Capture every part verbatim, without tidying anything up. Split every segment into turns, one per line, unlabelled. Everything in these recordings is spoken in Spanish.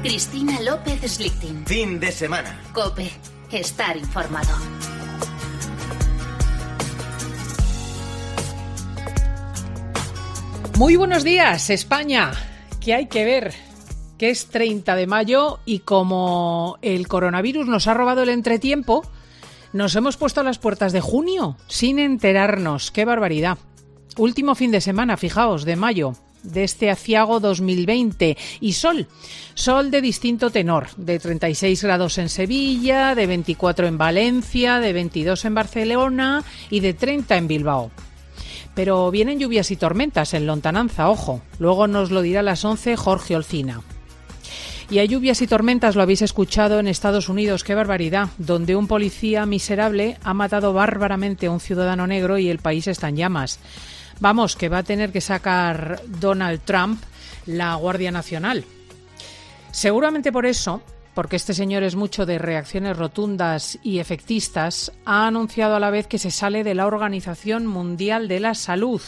Cristina López Slichting.
Fin de semana.
COPE. Estar informado.
Muy buenos días, España. ¿Qué hay que ver? Que es treinta de mayo y como el coronavirus nos ha robado el entretiempo, nos hemos puesto a las puertas de junio sin enterarnos. ¡Qué barbaridad! Último fin de semana, fijaos, de mayo de este aciago dos mil veinte. Y sol, sol de distinto tenor, de treinta y seis grados en Sevilla, de veinticuatro en Valencia, de veintidós en Barcelona y de treinta en Bilbao. Pero vienen lluvias y tormentas en lontananza, ojo. Luego nos lo dirá a las once Jorge Olcina. Y hay lluvias y tormentas, lo habéis escuchado, en Estados Unidos, qué barbaridad, donde un policía miserable ha matado bárbaramente a un ciudadano negro y el país está en llamas. Vamos, que va a tener que sacar Donald Trump la Guardia Nacional. Seguramente por eso, porque este señor es mucho de reacciones rotundas y efectistas, ha anunciado a la vez que se sale de la Organización Mundial de la Salud.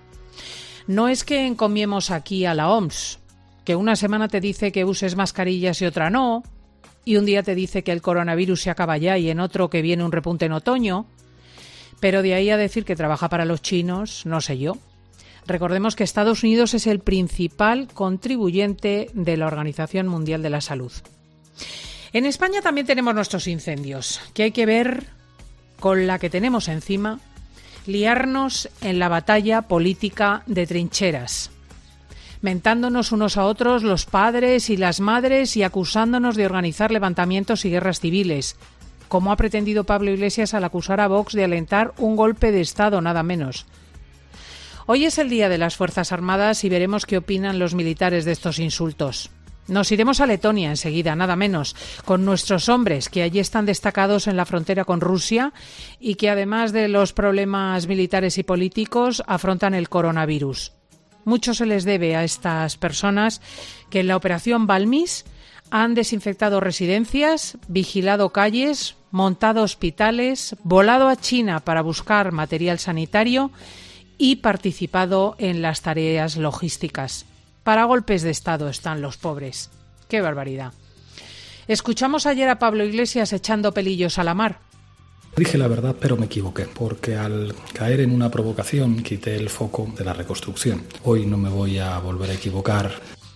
No es que encomiemos aquí a la O M S, que una semana te dice que uses mascarillas y otra no, y un día te dice que el coronavirus se acaba ya y en otro que viene un repunte en otoño, pero de ahí a decir que trabaja para los chinos, no sé yo. Recordemos que Estados Unidos es el principal contribuyente de la Organización Mundial de la Salud. En España también tenemos nuestros incendios, que hay que ver con la que tenemos encima, liarnos en la batalla política de trincheras, mentándonos unos a otros los padres y las madres y acusándonos de organizar levantamientos y guerras civiles, como ha pretendido Pablo Iglesias al acusar a Vox de alentar un golpe de Estado, nada menos. Hoy es el Día de las Fuerzas Armadas y veremos qué opinan los militares de estos insultos. Nos iremos a Letonia enseguida, nada menos, con nuestros hombres que allí están destacados en la frontera con Rusia y que además de los problemas militares y políticos afrontan el coronavirus. Mucho se les debe a estas personas que en la operación Balmis han desinfectado residencias, vigilado calles, montado hospitales, volado a China para buscar material sanitario y participado en las tareas logísticas. Para golpes de Estado están los pobres. ¡Qué barbaridad! Escuchamos ayer a Pablo Iglesias echando pelillos a la mar.
Dije la verdad, pero me equivoqué, porque al caer en una provocación quité el foco de la reconstrucción. Hoy no me voy a volver a equivocar.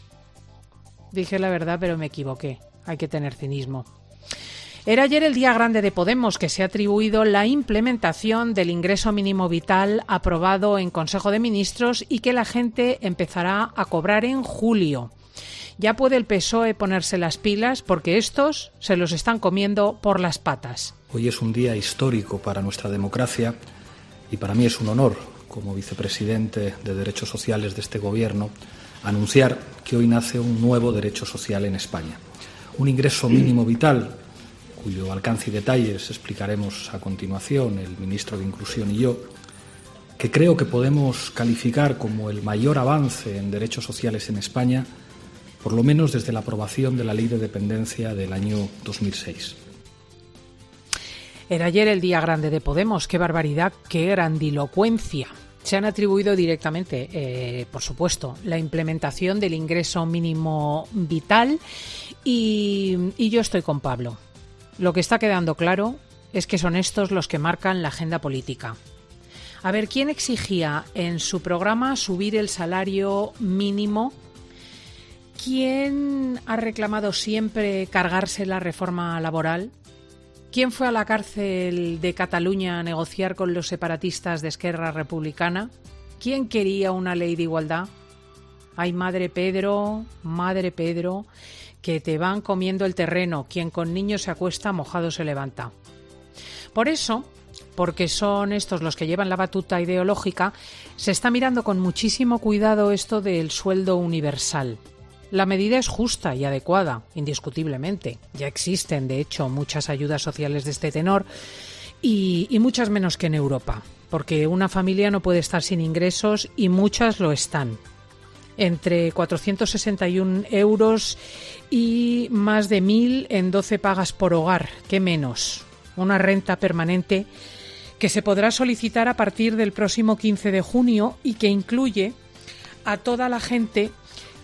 Dije la verdad, pero me equivoqué. Hay que tener cinismo. Era ayer el día grande de Podemos, que se ha atribuido la implementación del ingreso mínimo vital aprobado en Consejo de Ministros y que la gente empezará a cobrar en julio. Ya puede el P S O E ponerse las pilas porque estos se los están comiendo por las patas.
Hoy es un día histórico para nuestra democracia y para mí es un honor, como vicepresidente de Derechos Sociales de este Gobierno, anunciar que hoy nace un nuevo derecho social en España. Un ingreso mínimo vital, cuyo alcance y detalles explicaremos a continuación el ministro de Inclusión y yo, que creo que podemos calificar como el mayor avance en derechos sociales en España, por lo menos desde la aprobación de la Ley de Dependencia del año dos mil seis.
Era ayer el día grande de Podemos. ¡Qué barbaridad! ¡Qué grandilocuencia! Se han atribuido directamente, eh, por supuesto, la implementación del ingreso mínimo vital y, y yo estoy con Pablo. Lo que está quedando claro es que son estos los que marcan la agenda política. A ver, ¿quién exigía en su programa subir el salario mínimo? ¿Quién ha reclamado siempre cargarse la reforma laboral? ¿Quién fue a la cárcel de Cataluña a negociar con los separatistas de Esquerra Republicana? ¿Quién quería una ley de igualdad? Ay, madre Pedro, madre Pedro, que te van comiendo el terreno. Quien con niños se acuesta, mojado se levanta. Por eso, porque son estos los que llevan la batuta ideológica, se está mirando con muchísimo cuidado esto del sueldo universal. La medida es justa y adecuada, indiscutiblemente. Ya existen, de hecho, muchas ayudas sociales de este tenor y, y muchas menos que en Europa, porque una familia no puede estar sin ingresos y muchas lo están. Entre cuatrocientos sesenta y uno euros y más de mil en doce pagas por hogar, ¿qué menos? Una renta permanente que se podrá solicitar a partir del próximo quince de junio y que incluye a toda la gente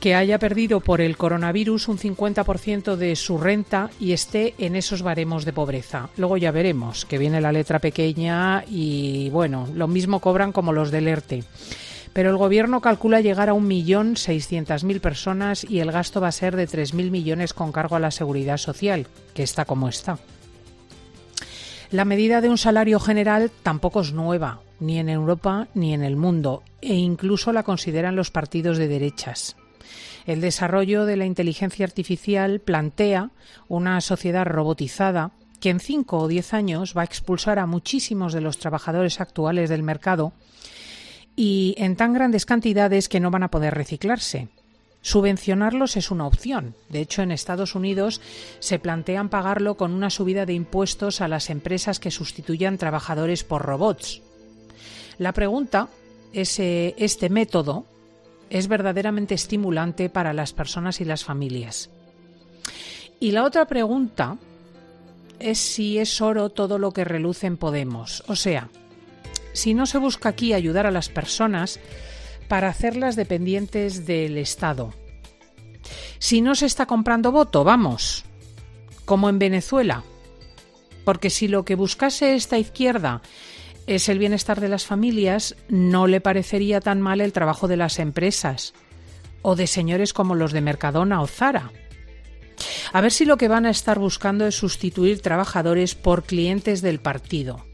que haya perdido por el coronavirus un cincuenta por ciento de su renta y esté en esos baremos de pobreza. Luego ya veremos, que viene la letra pequeña y, bueno, lo mismo cobran como los del ERTE. Pero el Gobierno calcula llegar a un millón seiscientas mil personas y el gasto va a ser de tres mil millones con cargo a la Seguridad Social, que está como está. La medida de un salario general tampoco es nueva, ni en Europa ni en el mundo, e incluso la consideran los partidos de derechas. El desarrollo de la inteligencia artificial plantea una sociedad robotizada que en cinco o diez años va a expulsar a muchísimos de los trabajadores actuales del mercado y en tan grandes cantidades que no van a poder reciclarse. Subvencionarlos es una opción. De hecho, en Estados Unidos se plantean pagarlo con una subida de impuestos a las empresas que sustituyan trabajadores por robots. La pregunta es, eh, ¿este método es verdaderamente estimulante para las personas y las familias? Y la otra pregunta es si es oro todo lo que reluce en Podemos. O sea, si no se busca aquí ayudar a las personas para hacerlas dependientes del Estado. Si no se está comprando voto, vamos, como en Venezuela. Porque si lo que buscase esta izquierda es el bienestar de las familias, no le parecería tan mal el trabajo de las empresas o de señores como los de Mercadona o Zara. A ver si lo que van a estar buscando es sustituir trabajadores por clientes del partido.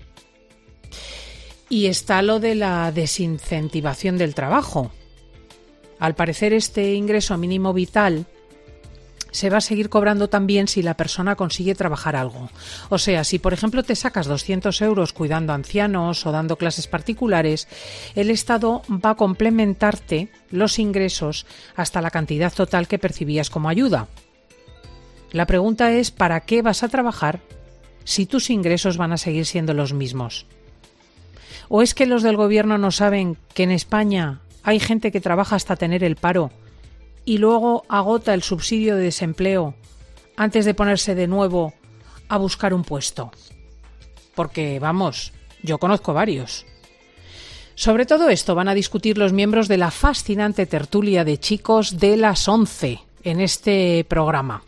Y está lo de la desincentivación del trabajo. Al parecer, este ingreso mínimo vital se va a seguir cobrando también si la persona consigue trabajar algo. O sea, si por ejemplo te sacas doscientos euros cuidando a ancianos o dando clases particulares, el Estado va a complementarte los ingresos hasta la cantidad total que percibías como ayuda. La pregunta es, ¿para qué vas a trabajar si tus ingresos van a seguir siendo los mismos? ¿O es que los del Gobierno no saben que en España hay gente que trabaja hasta tener el paro y luego agota el subsidio de desempleo antes de ponerse de nuevo a buscar un puesto? Porque, vamos, yo conozco varios. Sobre todo esto van a discutir los miembros de la fascinante tertulia de chicos de las once en este programa.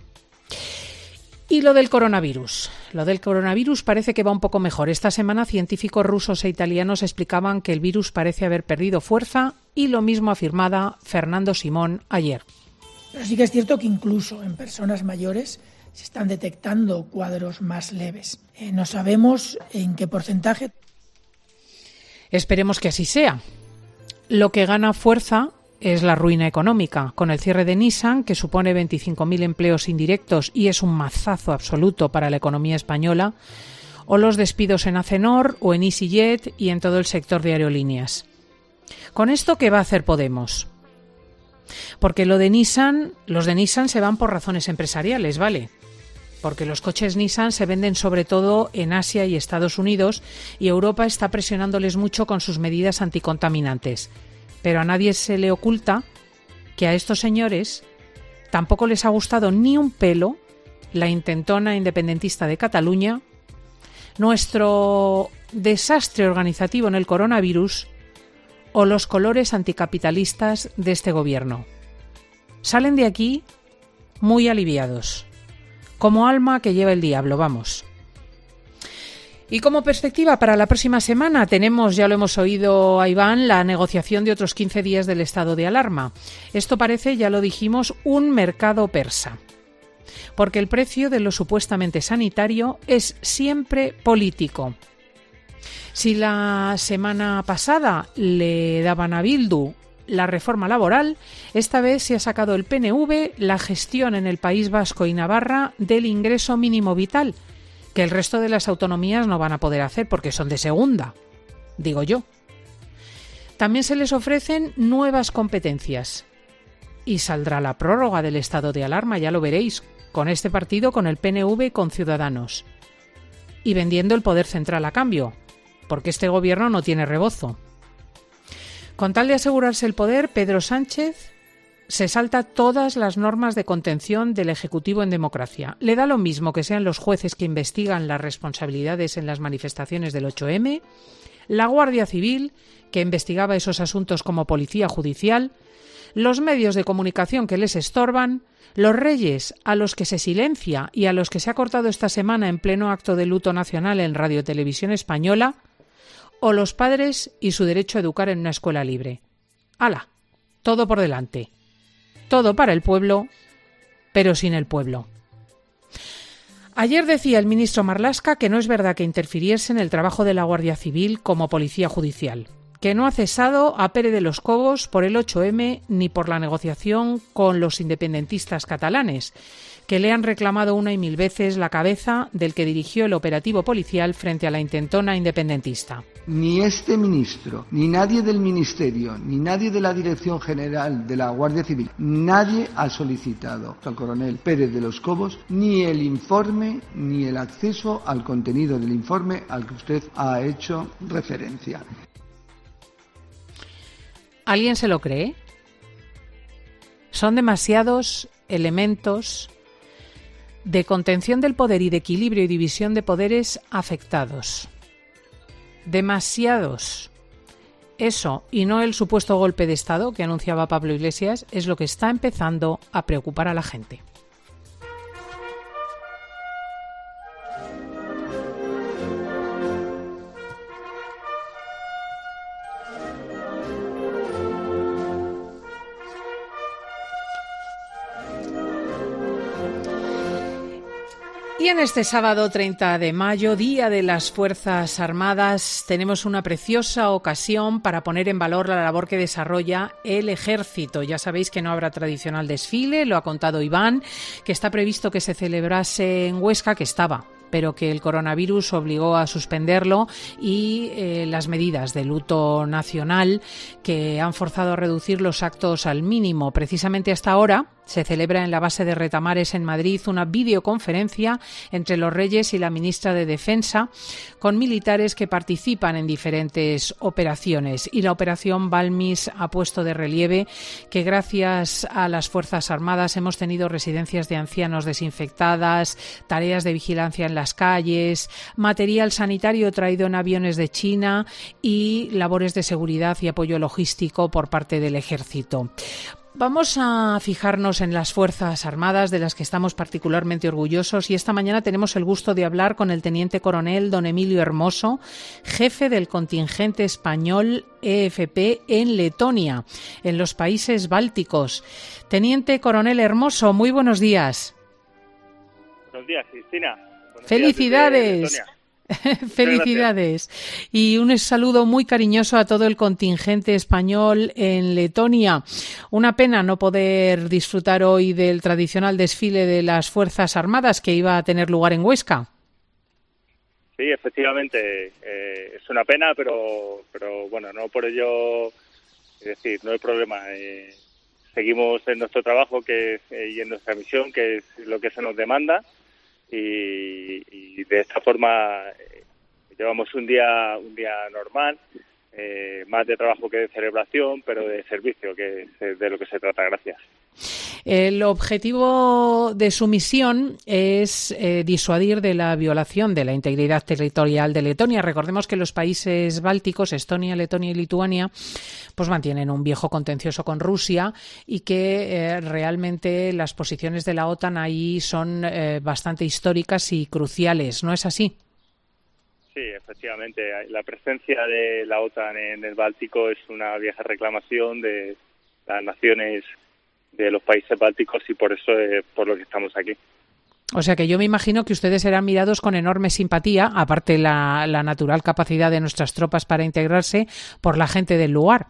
Y lo del coronavirus. Lo del coronavirus parece que va un poco mejor. Esta semana científicos rusos e italianos explicaban que el virus parece haber perdido fuerza y lo mismo afirmaba Fernando Simón ayer.
Pero sí que es cierto que incluso en personas mayores se están detectando cuadros más leves. Eh, no sabemos en qué porcentaje.
Esperemos que así sea. Lo que gana fuerza es la ruina económica, con el cierre de Nissan, que supone veinticinco mil empleos indirectos y es un mazazo absoluto para la economía española, o los despidos en Acenor o en EasyJet y en todo el sector de aerolíneas. ¿Con esto qué va a hacer Podemos? Porque lo de Nissan, los de Nissan se van por razones empresariales, ¿vale? Porque los coches Nissan se venden sobre todo en Asia y Estados Unidos y Europa está presionándoles mucho con sus medidas anticontaminantes. Pero a nadie se le oculta que a estos señores tampoco les ha gustado ni un pelo la intentona independentista de Cataluña, nuestro desastre organizativo en el coronavirus o los colores anticapitalistas de este gobierno. Salen de aquí muy aliviados, como alma que lleva el diablo, vamos. Y como perspectiva para la próxima semana tenemos, ya lo hemos oído a Iván, la negociación de otros quince días del estado de alarma. Esto parece, ya lo dijimos, un mercado persa. Porque el precio de lo supuestamente sanitario es siempre político. Si la semana pasada le daban a Bildu la reforma laboral, esta vez se ha sacado el P N V la gestión en el País Vasco y Navarra del ingreso mínimo vital, que el resto de las autonomías no van a poder hacer porque son de segunda, digo yo. También se les ofrecen nuevas competencias y saldrá la prórroga del estado de alarma, ya lo veréis, con este partido, con el P N V y con Ciudadanos. Y vendiendo el poder central a cambio, porque este gobierno no tiene rebozo. Con tal de asegurarse el poder, Pedro Sánchez se salta todas las normas de contención del Ejecutivo en democracia. Le da lo mismo que sean los jueces que investigan las responsabilidades en las manifestaciones del ocho eme, la Guardia Civil, que investigaba esos asuntos como policía judicial, los medios de comunicación que les estorban, los reyes a los que se silencia y a los que se ha cortado esta semana en pleno acto de luto nacional en Radio Televisión Española, o los padres y su derecho a educar en una escuela libre. ¡Hala! Todo por delante. Todo para el pueblo, pero sin el pueblo. Ayer decía el ministro Marlaska que no es verdad que interfiriese en el trabajo de la Guardia Civil como policía judicial, que no ha cesado a Pere de los Cobos por el ocho eme ni por la negociación con los independentistas catalanes, que le han reclamado una y mil veces la cabeza del que dirigió el operativo policial frente a la intentona independentista.
Ni este ministro, ni nadie del Ministerio, ni nadie de la Dirección General de la Guardia Civil, nadie ha solicitado al coronel Pérez de los Cobos ni el informe ni el acceso al contenido del informe al que usted ha hecho referencia.
¿Alguien se lo cree? Son demasiados elementos de contención del poder y de equilibrio y división de poderes afectados. Demasiados. Eso, y no el supuesto golpe de Estado que anunciaba Pablo Iglesias, es lo que está empezando a preocupar a la gente. Y en este sábado treinta de mayo, Día de las Fuerzas Armadas, tenemos una preciosa ocasión para poner en valor la labor que desarrolla el Ejército. Ya sabéis que no habrá tradicional desfile, lo ha contado Iván, que está previsto que se celebrase en Huesca, que estaba, pero que el coronavirus obligó a suspenderlo, y eh, las medidas de luto nacional que han forzado a reducir los actos al mínimo. Precisamente hasta ahora se celebra en la base de Retamares en Madrid una videoconferencia entre los Reyes y la ministra de Defensa con militares que participan en diferentes operaciones. Y la operación Balmis ha puesto de relieve que gracias a las Fuerzas Armadas hemos tenido residencias de ancianos desinfectadas, tareas de vigilancia en las calles, material sanitario traído en aviones de China y labores de seguridad y apoyo logístico por parte del Ejército. Vamos a fijarnos en las Fuerzas Armadas, de las que estamos particularmente orgullosos, y esta mañana tenemos el gusto de hablar con el teniente coronel don Emilio Hermoso, jefe del contingente español E F P en Letonia, en los países bálticos. Teniente coronel Hermoso, muy buenos días.
Buenos días, Cristina. Buenos
¡Felicidades!
Días,
Felicidades. Y un saludo muy cariñoso a todo el contingente español en Letonia. Una pena no poder disfrutar hoy del tradicional desfile de las Fuerzas Armadas que iba a tener lugar en Huesca.
Sí, efectivamente, eh, es una pena, pero pero bueno, no por ello, es decir, no hay problema. Eh, seguimos en nuestro trabajo que es, eh, y en nuestra misión, que es lo que se nos demanda. Y, y de esta forma eh, llevamos un día un día normal, eh, más de trabajo que de celebración, pero de servicio, que es de lo que se trata. Gracias.
El objetivo de su misión es eh, disuadir de la violación de la integridad territorial de Letonia. Recordemos que los países bálticos, Estonia, Letonia y Lituania, pues mantienen un viejo contencioso con Rusia, y que eh, realmente las posiciones de la OTAN ahí son eh, bastante históricas y cruciales. ¿No es así?
Sí, efectivamente. La presencia de la OTAN en el Báltico es una vieja reclamación de las naciones de los países bálticos, y por eso es por lo que estamos aquí.
O sea que yo me imagino que ustedes serán mirados con enorme simpatía, aparte la, la natural capacidad de nuestras tropas para integrarse, por la gente del lugar.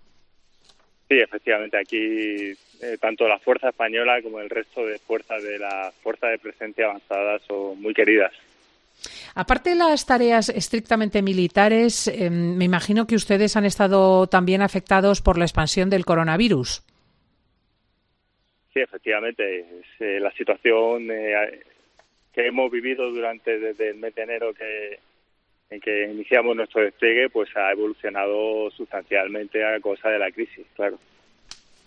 Sí, efectivamente. Aquí eh, tanto la Fuerza Española como el resto de fuerzas de la Fuerza de Presencia Avanzada son muy queridas.
Aparte de las tareas estrictamente militares, eh, me imagino que ustedes han estado también afectados por la expansión del coronavirus.
Sí, efectivamente. Es, eh, la situación eh, que hemos vivido durante desde el mes de enero que en que iniciamos nuestro despliegue, pues ha evolucionado sustancialmente a causa de la crisis, claro.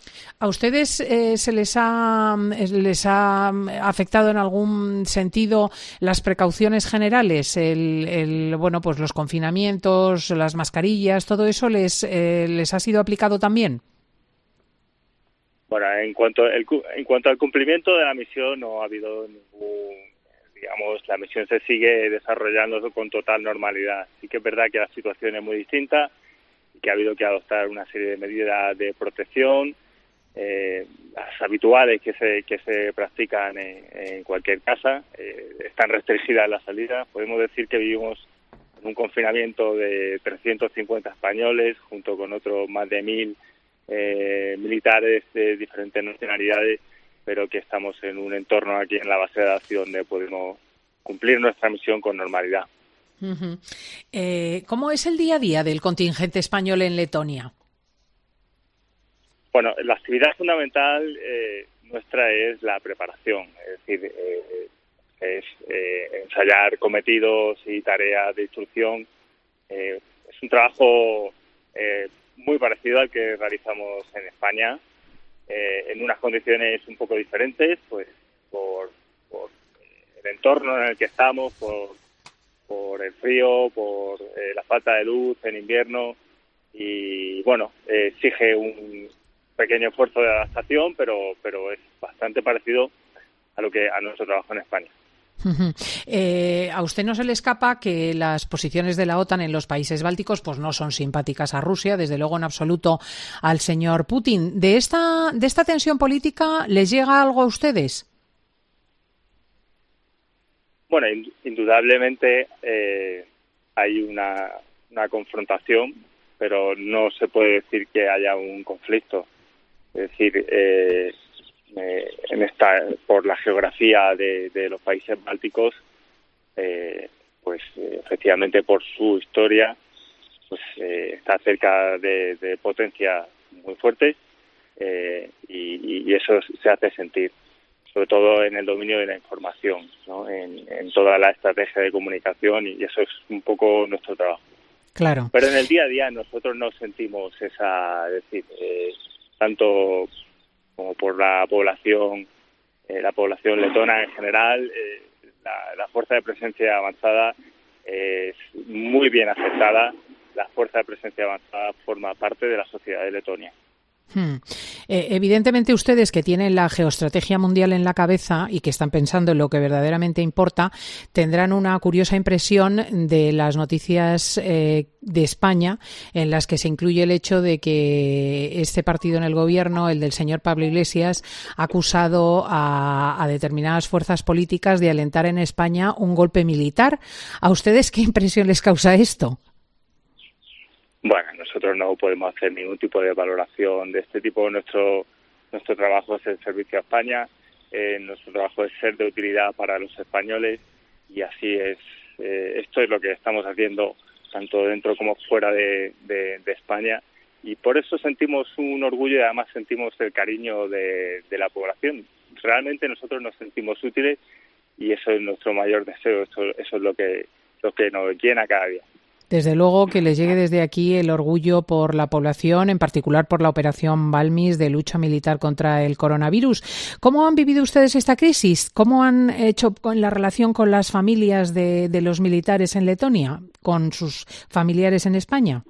¿A ustedes eh, se les ha les ha afectado en algún sentido las precauciones generales? El, el bueno, pues los confinamientos, las mascarillas, todo eso les eh, les ha sido aplicado también.
Bueno, en cuanto el, en cuanto al cumplimiento de la misión no ha habido ningún, digamos, la misión se sigue desarrollando con total normalidad. Sí que es verdad que la situación es muy distinta y que ha habido que adoptar una serie de medidas de protección, eh, las habituales que se que se practican en, en cualquier casa. Eh, están restringidas las salidas. Podemos decir que vivimos en un confinamiento de trescientos cincuenta españoles, junto con otros más de mil Eh, militares de diferentes nacionalidades, pero que estamos en un entorno aquí en la base de datos donde podemos cumplir nuestra misión con normalidad.
Uh-huh. Eh, ¿Cómo es el día a día del contingente español en Letonia?
Bueno, la actividad fundamental eh, nuestra es la preparación, es decir, eh, es eh, ensayar cometidos y tareas de instrucción. Eh, es un trabajo eh, muy parecido al que realizamos en España, eh, en unas condiciones un poco diferentes, pues por, por el entorno en el que estamos, por, por el frío, por eh, la falta de luz en invierno y, bueno, eh, exige un pequeño esfuerzo de adaptación, pero pero es bastante parecido a lo que a nuestro trabajo en España.
Uh-huh. Eh, a usted no se le escapa que las posiciones de la OTAN en los países bálticos pues no son simpáticas a Rusia, desde luego en absoluto al señor Putin. ¿De esta, de esta tensión política les llega algo a ustedes?
Bueno, indudablemente eh, hay una, una confrontación, pero no se puede decir que haya un conflicto. Es decir, eh, Eh, en esta por la geografía de, de los países bálticos, eh, pues eh, efectivamente por su historia, pues eh, está cerca de, de potencias muy fuertes eh, y, y eso se hace sentir, sobre todo en el dominio de la información, ¿no? en, en toda la estrategia de comunicación, y eso es un poco nuestro trabajo.
Claro.
Pero en el día a día nosotros no sentimos esa, es decir, eh, tanto como por la población, eh, la población letona en general, eh, la, la fuerza de presencia avanzada es muy bien aceptada. La fuerza de presencia avanzada forma parte de la sociedad de Letonia.
Hmm. Eh, evidentemente ustedes que tienen la geoestrategia mundial en la cabeza y que están pensando en lo que verdaderamente importa, tendrán una curiosa impresión de las noticias eh, de España, en las que se incluye el hecho de que este partido en el gobierno, el del señor Pablo Iglesias, ha acusado a, a determinadas fuerzas políticas de alentar en España un golpe militar. ¿A ustedes qué impresión les causa esto?
Bueno, nosotros no podemos hacer ningún tipo de valoración de este tipo. Nuestro nuestro trabajo es el servicio a España, eh, nuestro trabajo es ser de utilidad para los españoles y así es. Eh, esto es lo que estamos haciendo tanto dentro como fuera de, de, de España, y por eso sentimos un orgullo y además sentimos el cariño de, de la población. Realmente nosotros nos sentimos útiles y eso es nuestro mayor deseo, eso, eso es lo que, lo que nos llena cada día.
Desde luego que les llegue desde aquí el orgullo por la población, en particular por la operación Balmis de lucha militar contra el coronavirus. ¿Cómo han vivido ustedes esta crisis? ¿Cómo han hecho con la relación con las familias de, de los militares en Letonia, con sus familiares en España?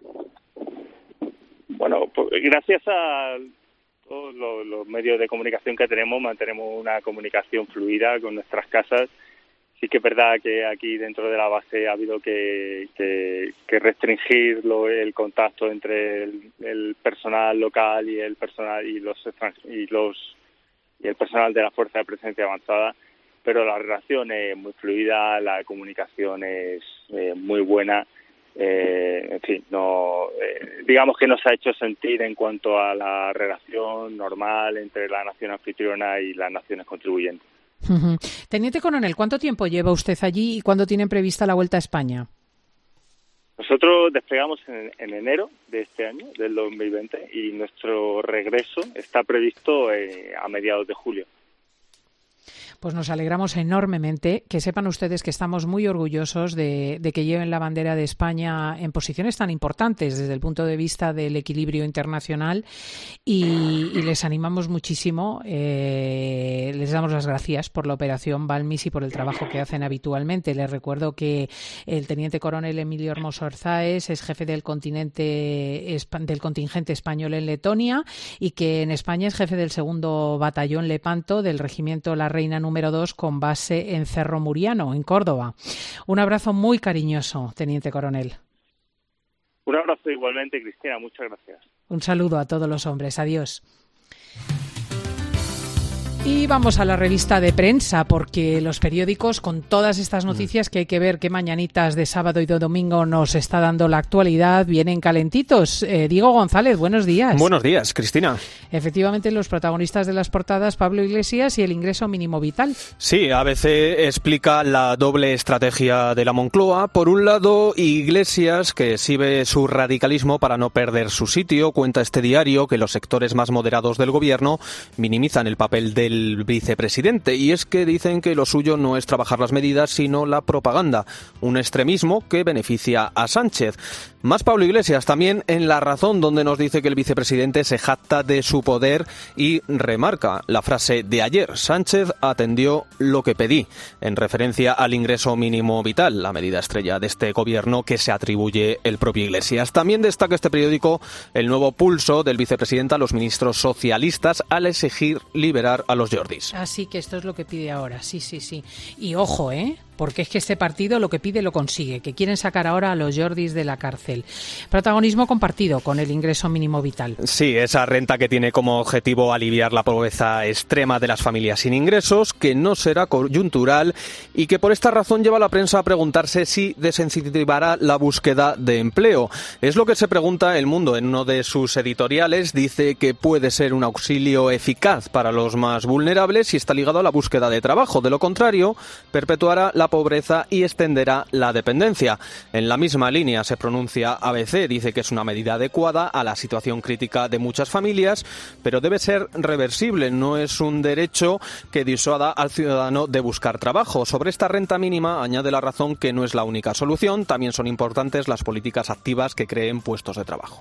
Bueno, pues gracias a todos los, los medios de comunicación que tenemos, mantenemos una comunicación fluida con nuestras casas. Sí que es verdad que aquí dentro de la base ha habido que, que, que restringir lo, el contacto entre el, el personal local y el personal y los y los y el personal de la fuerza de presencia avanzada, pero la relación es muy fluida, la comunicación es eh, muy buena. Eh, en fin, no eh, digamos que nos ha hecho sentir en cuanto a la relación normal entre la nación anfitriona y las naciones contribuyentes.
Uh-huh. Teniente coronel, ¿cuánto tiempo lleva usted allí y cuándo tienen prevista la vuelta a España?
Nosotros desplegamos en, en enero de este año, del dos mil veinte, y nuestro regreso está previsto eh, a mediados de julio.
Pues nos alegramos enormemente. Que sepan ustedes que estamos muy orgullosos de, de que lleven la bandera de España en posiciones tan importantes desde el punto de vista del equilibrio internacional y, y les animamos muchísimo. Eh, les damos las gracias por la operación Balmis y por el trabajo que hacen habitualmente. Les recuerdo que el teniente coronel Emilio Hermoso Arzáez es jefe del continente del contingente español en Letonia y que en España es jefe del segundo batallón Lepanto del regimiento La Reina número dos con base en Cerro Muriano, en Córdoba. Un abrazo muy cariñoso, teniente coronel.
Un abrazo igualmente, Cristina. Muchas gracias.
Un saludo a todos los hombres. Adiós. Y vamos a la revista de prensa, porque los periódicos, con todas estas noticias que hay que ver qué mañanitas de sábado y de domingo nos está dando la actualidad, vienen calentitos. Eh, Diego González, buenos días.
Buenos días, Cristina.
Efectivamente, los protagonistas de las portadas, Pablo Iglesias y el ingreso mínimo vital.
Sí, A B C explica la doble estrategia de la Moncloa. Por un lado, Iglesias, que exhibe su radicalismo para no perder su sitio, cuenta este diario que los sectores más moderados del gobierno minimizan el papel de el vicepresidente, y es que dicen que lo suyo no es trabajar las medidas sino la propaganda, un extremismo que beneficia a Sánchez. Más Pablo Iglesias también en La Razón, donde nos dice que el vicepresidente se jacta de su poder y remarca la frase de ayer: Sánchez atendió lo que pedí, en referencia al ingreso mínimo vital, la medida estrella de este gobierno que se atribuye el propio Iglesias. También destaca este periódico el nuevo pulso del vicepresidente a los ministros socialistas al exigir liberar a los Jordis.
Así que esto es lo que pide ahora, sí, sí, sí. Y ojo, ¿eh? Porque es que este partido lo que pide lo consigue, que quieren sacar ahora a los Jordis de la cárcel. Protagonismo compartido con el ingreso mínimo vital.
Sí, esa renta que tiene como objetivo aliviar la pobreza extrema de las familias sin ingresos, que no será coyuntural y que por esta razón lleva a la prensa a preguntarse si desincentivará la búsqueda de empleo. Es lo que se pregunta El Mundo en uno de sus editoriales. Dice que puede ser un auxilio eficaz para los más vulnerables y está ligado a la búsqueda de trabajo. De lo contrario, perpetuará la pobreza y extenderá la dependencia. En la misma línea se pronuncia A B C, dice que es una medida adecuada a la situación crítica de muchas familias, pero debe ser reversible, no es un derecho que disuada al ciudadano de buscar trabajo. Sobre esta renta mínima añade La Razón que no es la única solución, también son importantes las políticas activas que creen puestos de trabajo.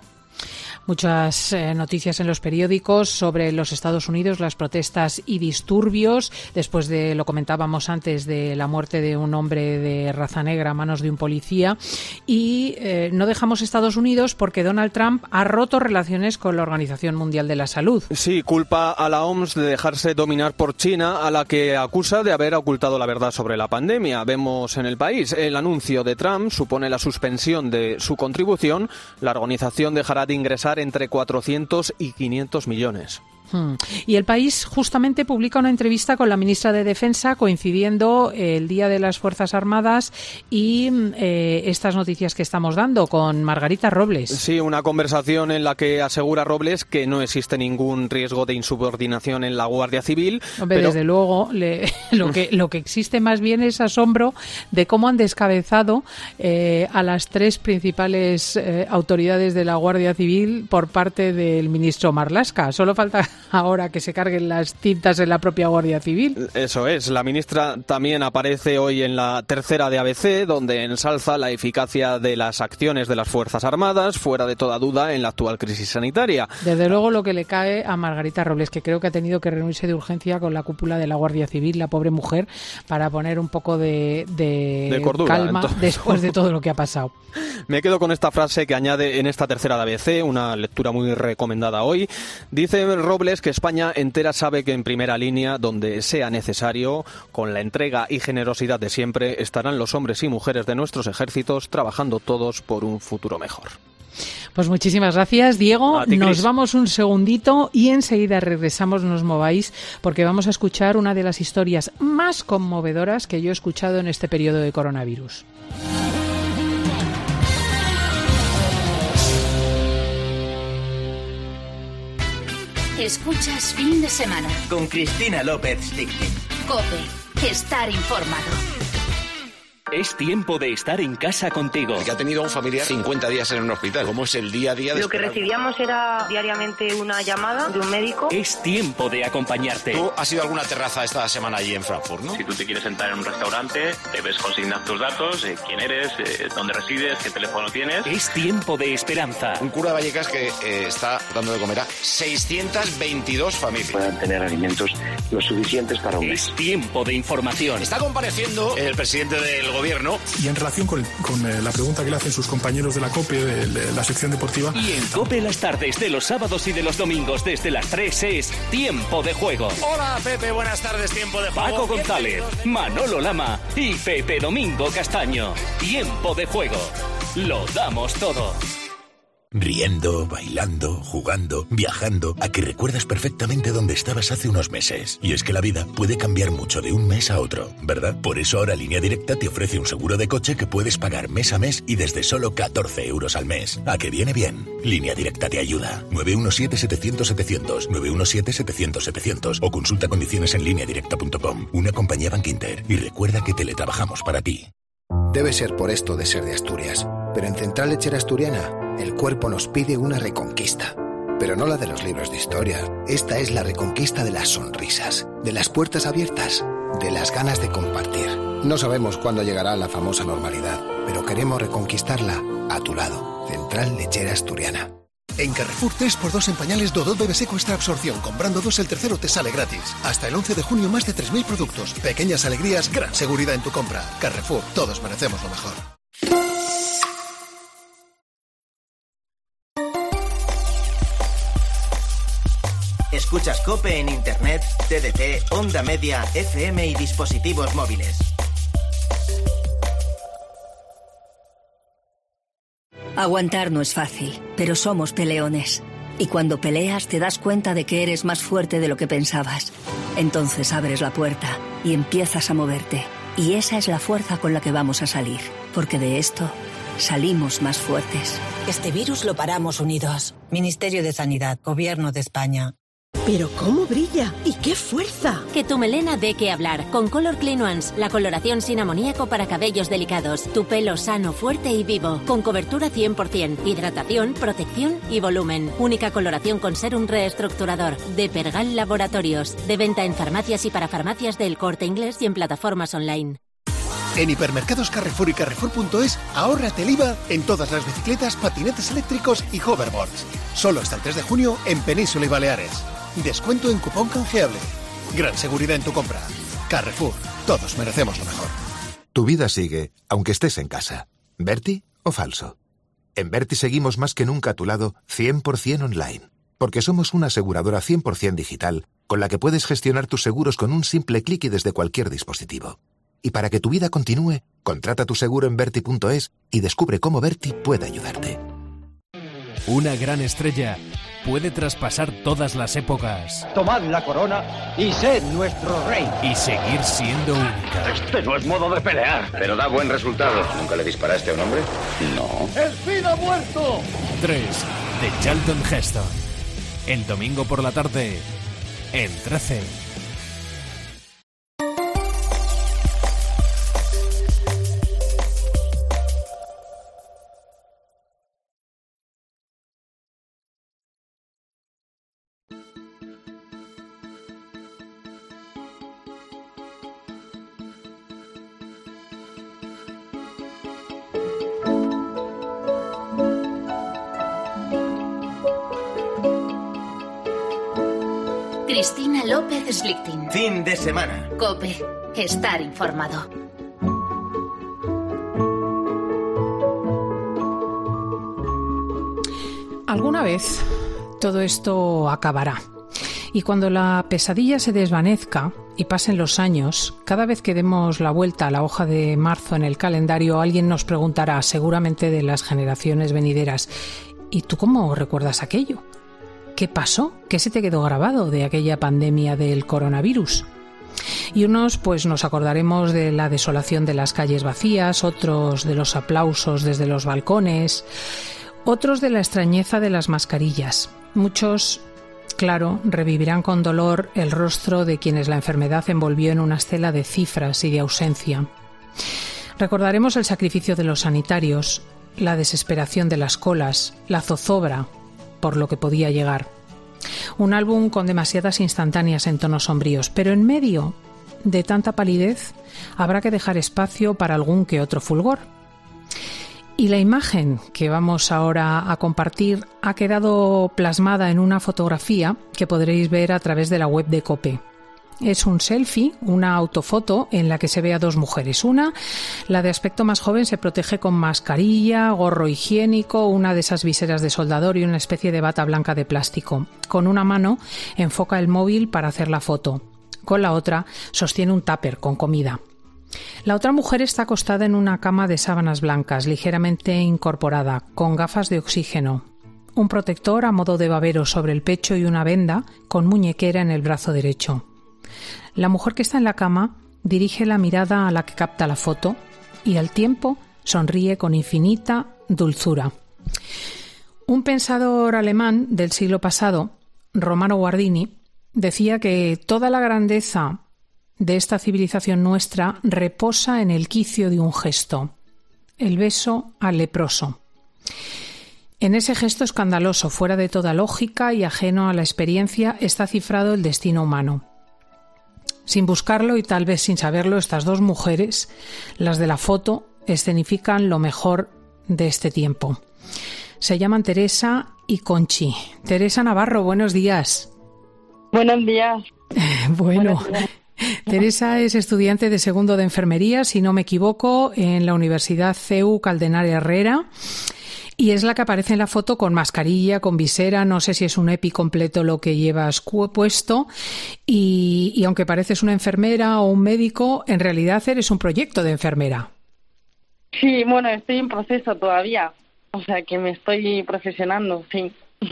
Muchas eh, noticias en los periódicos sobre los Estados Unidos, las protestas y disturbios, después de, lo comentábamos antes, de la muerte de un hombre de raza negra a manos de un policía. Y eh, no dejamos Estados Unidos porque Donald Trump ha roto relaciones con la Organización Mundial de la Salud.
Sí, culpa a la O M S de dejarse dominar por China, a la que acusa de haber ocultado la verdad sobre la pandemia. Vemos en El País, el anuncio de Trump supone la suspensión de su contribución. La organización dejará de ingresar entre cuatrocientos y quinientos millones.
Hmm. Y El País justamente publica una entrevista con la ministra de Defensa coincidiendo el Día de las Fuerzas Armadas y eh, estas noticias que estamos dando con Margarita Robles.
Sí, una conversación en la que asegura Robles que no existe ningún riesgo de insubordinación en la Guardia Civil.
Hombre,
pero...
desde luego, le, lo que lo que existe más bien es asombro de cómo han descabezado eh, a las tres principales eh, autoridades de la Guardia Civil por parte del ministro Marlaska. Solo falta ahora que se carguen las tintas en la propia Guardia Civil.
Eso es. La ministra también aparece hoy en la tercera de A B C, donde ensalza la eficacia de las acciones de las Fuerzas Armadas, fuera de toda duda en la actual crisis sanitaria.
Desde luego lo que le cae a Margarita Robles, que creo que ha tenido que reunirse de urgencia con la cúpula de la Guardia Civil, la pobre mujer, para poner un poco de, de,
de cordura,
calma
entonces.
Después de todo lo que ha pasado.
Me quedo con esta frase que añade en esta tercera de A B C, una lectura muy recomendada hoy. Dice Robles que España entera sabe que en primera línea, donde sea necesario, con la entrega y generosidad de siempre, estarán los hombres y mujeres de nuestros ejércitos trabajando todos por un futuro mejor.
Pues muchísimas gracias, Diego.
Ti,
nos
Chris.
vamos un segundito y enseguida regresamos, no os mováis, porque vamos a escuchar una de las historias más conmovedoras que yo he escuchado en este periodo de coronavirus.
Escuchas Fin de Semana.
Con Cristina López Stickmin.
COPE. Estar informado.
Es tiempo de estar en casa contigo.
Que ha tenido a un familiar cincuenta días en un hospital. ¿Cómo es el día a día de
Lo que esperar? Recibíamos era diariamente una llamada de un médico.
Es tiempo de acompañarte.
Tú has ido a alguna terraza esta semana allí en Frankfurt, ¿no?
Si tú te quieres sentar en un restaurante, debes consignar tus datos, eh, quién eres, eh, dónde resides, qué teléfono tienes.
Es tiempo de esperanza.
Un cura de Vallecas que eh, está dando de comer a seiscientas veintidós familias.
Puedan tener alimentos lo suficientes para un mes.
Es tiempo de información.
Está compareciendo el presidente del gobierno.
Y en relación con, con eh, la pregunta que le hacen sus compañeros de la COPE, de, de la sección deportiva...
Y en COPE las tardes de los sábados y de los domingos desde las tres es Tiempo de Juego.
Hola Pepe, buenas tardes, Tiempo de Juego.
Paco González, Manolo Lama y Pepe Domingo Castaño. Tiempo de Juego. Lo damos todo.
Riendo, bailando, jugando, viajando, a que recuerdas perfectamente dónde estabas hace unos meses. Y es que la vida puede cambiar mucho de un mes a otro, ¿verdad? Por eso ahora Línea Directa te ofrece un seguro de coche que puedes pagar mes a mes y desde solo catorce euros al mes. ¿A que viene bien? Línea Directa te ayuda. nueve uno siete, setecientos, setecientos, nueve uno siete, setecientos, setecientos o consulta condiciones en línea directa punto com. Una compañía Bankinter. Y recuerda que teletrabajamos para ti.
Debe ser por esto de ser de Asturias. Pero en Central Lechera Asturiana, el cuerpo nos pide una reconquista. Pero no la de los libros de historia. Esta es la reconquista de las sonrisas, de las puertas abiertas, de las ganas de compartir. No sabemos cuándo llegará la famosa normalidad, pero queremos reconquistarla a tu lado. Central Lechera Asturiana.
En Carrefour tres por dos en pañales Dodot Bebé Seco Extra Absorción. Comprando dos el tercero te sale gratis. Hasta el once de junio más de tres mil productos. Pequeñas alegrías, gran seguridad en tu compra. Carrefour, todos merecemos lo mejor.
Escuchas COPE en Internet, T D T, Onda Media, F M y dispositivos móviles.
Aguantar no es fácil, pero somos peleones. Y cuando peleas te das cuenta de que eres más fuerte de lo que pensabas. Entonces abres la puerta y empiezas a moverte. Y esa es la fuerza con la que vamos a salir. Porque de esto salimos más fuertes.
Este virus lo paramos unidos. Ministerio de Sanidad, Gobierno de España.
¡Pero cómo brilla! ¡Y qué fuerza!
Que tu melena dé que hablar con Color Clean Ones, la coloración sin amoníaco para cabellos delicados. Tu pelo sano, fuerte y vivo, con cobertura cien por ciento, hidratación, protección y volumen. Única coloración con serum reestructurador. De Pergal Laboratorios. De venta en farmacias y para farmacias del Corte Inglés y en plataformas online.
En Hipermercados Carrefour y Carrefour punto es, ahórrate el I V A en todas las bicicletas, patinetes eléctricos y hoverboards. Solo hasta el tres de junio en Península y Baleares. Descuento en cupón canjeable. Gran seguridad en tu compra. Carrefour, todos merecemos lo mejor.
Tu vida sigue, aunque estés en casa. ¿Verti o falso? En Verti seguimos más que nunca a tu lado, cien por ciento online. Porque somos una aseguradora cien por ciento digital, con la que puedes gestionar tus seguros con un simple clic y desde cualquier dispositivo. Y para que tu vida continúe, contrata tu seguro en Verti punto es y descubre cómo Verti puede ayudarte.
Una gran estrella puede traspasar todas las épocas.
Tomad la corona y sed nuestro rey.
Y seguir siendo única.
Este no es modo de pelear.
Pero da buen resultado. ¿Nunca le disparaste a un hombre? No.
¡El Cid ha muerto!
tres de Charlton Heston. El domingo por la tarde, en trece.
Cristina López Slichting.
Fin de semana.
COPE. Estar informado.
Alguna vez todo esto acabará. Y cuando la pesadilla se desvanezca y pasen los años, cada vez que demos la vuelta a la hoja de marzo en el calendario, alguien nos preguntará, seguramente de las generaciones venideras, ¿y tú cómo recuerdas aquello? ¿Qué pasó? ¿Qué se te quedó grabado de aquella pandemia del coronavirus? Y unos pues nos acordaremos de la desolación de las calles vacías, otros de los aplausos desde los balcones, otros de la extrañeza de las mascarillas. Muchos, claro, revivirán con dolor el rostro de quienes la enfermedad envolvió en una estela de cifras y de ausencia. Recordaremos el sacrificio de los sanitarios, la desesperación de las colas, la zozobra por lo que podía llegar. Un álbum con demasiadas instantáneas en tonos sombríos, pero en medio de tanta palidez habrá que dejar espacio para algún que otro fulgor. Y la imagen que vamos ahora a compartir ha quedado plasmada en una fotografía que podréis ver a través de la web de COPE. Es un selfie, una autofoto en la que se ve a dos mujeres. Una, la de aspecto más joven, se protege con mascarilla, gorro higiénico, una de esas viseras de soldador y una especie de bata blanca de plástico. Con una mano enfoca el móvil para hacer la foto. Con la otra sostiene un tupper con comida. La otra mujer está acostada en una cama de sábanas blancas, ligeramente incorporada, con gafas de oxígeno, un protector a modo de babero sobre el pecho y una venda con muñequera en el brazo derecho. La mujer que está en la cama dirige la mirada a la que capta la foto y al tiempo sonríe con infinita dulzura. Un pensador alemán del siglo pasado, Romano Guardini, decía que toda la grandeza de esta civilización nuestra reposa en el quicio de un gesto, el beso al leproso. En ese gesto escandaloso, fuera de toda lógica y ajeno a la experiencia, está cifrado el destino humano. Sin buscarlo y tal vez sin saberlo, estas dos mujeres, las de la foto, escenifican lo mejor de este tiempo. Se llaman Teresa y Conchi. Teresa Navarro, buenos días.
Buenos días.
Bueno,
buenos días.
Teresa es estudiante de segundo de enfermería, si no me equivoco, en la Universidad C E U Caldenar Herrera. Y es la que aparece en la foto con mascarilla, con visera, no sé si es un EPI completo lo que llevas puesto. Y, y aunque pareces una enfermera o un médico, en realidad eres un proyecto de enfermera.
Sí, bueno, estoy en proceso todavía. O sea, que me estoy profesionando, sí.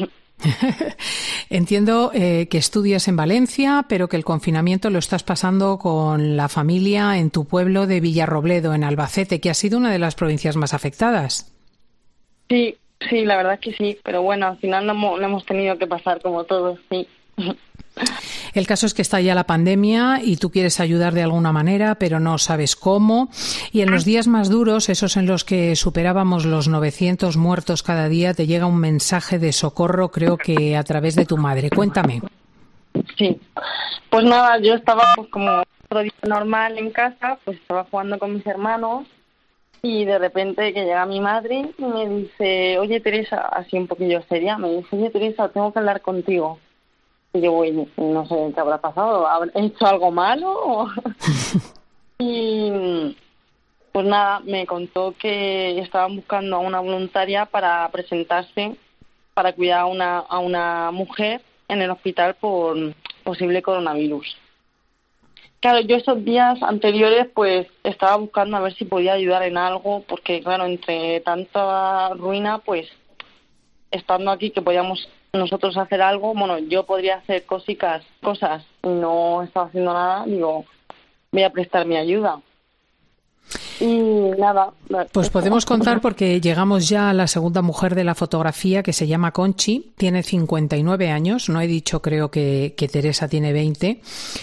Entiendo eh, que estudias en Valencia, pero que el confinamiento lo estás pasando con la familia en tu pueblo de Villarrobledo, en Albacete, que ha sido una de las provincias más afectadas.
Sí, sí, la verdad que sí, pero bueno, al final lo hemos, lo hemos tenido que pasar como todos, sí.
El caso es que está ya la pandemia y tú quieres ayudar de alguna manera, pero no sabes cómo. Y en los días más duros, esos en los que superábamos los novecientos muertos cada día, te llega un mensaje de socorro, creo que a través de tu madre. Cuéntame.
Sí, pues nada, yo estaba pues como otro día normal en casa, pues estaba jugando con mis hermanos. Y de repente que llega mi madre y me dice, oye Teresa, así un poquillo seria, me dice, oye Teresa, tengo que hablar contigo. Y yo, güey, no sé qué habrá pasado, ¿he hecho algo malo? Y pues nada, me contó que estaban buscando a una voluntaria para presentarse, para cuidar a una, a una mujer en el hospital por posible coronavirus. Claro, yo esos días anteriores pues estaba buscando a ver si podía ayudar en algo, porque claro, entre tanta ruina, pues estando aquí que podíamos nosotros hacer algo, bueno, yo podría hacer cositas, cosas y no estaba haciendo nada, digo, voy a prestar mi ayuda. Y nada.
Pues podemos contar porque llegamos ya a la segunda mujer de la fotografía, que se llama Conchi, tiene cincuenta y nueve años, no he dicho creo que, que Teresa tiene veinte.